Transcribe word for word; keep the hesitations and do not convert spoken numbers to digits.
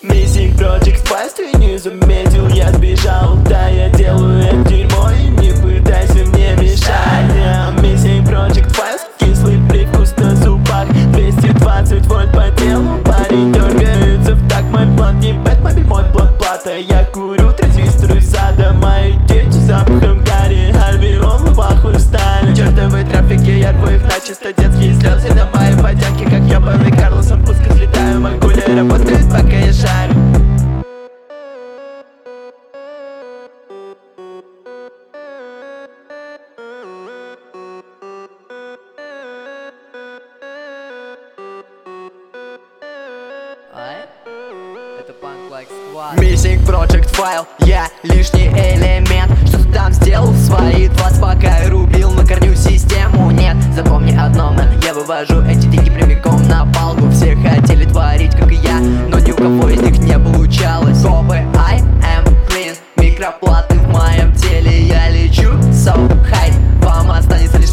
Missing Project Files, ты не заметил, я сбежал. Да, я делаю это дерьмо и не пытайся мне мешать. yeah. Missing Project Files, кислый привкус на зубах. Двести двадцать вольт по телу, парень дергается в такт. Мой план не Бэтмобиль, мой план плата. Я курю транзистор из сада. Мои дети запахом гари, Альбион в лбах устали. Чертовы трафики, я рву их начисто. Детские слезы на моей водянке, как ебаный Карлсон. Пускай слетаю, могу ли работать, пока я шарю. Это Punk Like Squad. Missing Project File, я лишний элемент. Что ты там сделал в свои двадцать, пока я рубил на корню систему? Нет, запомни одно, man, я вывожу эти деньги прямиком на палку. Все хотели творить, как и я, но ни у кого из них не получалось. Копы, I am clean, микроплаты в моем теле. Я лечу, so high, вам останется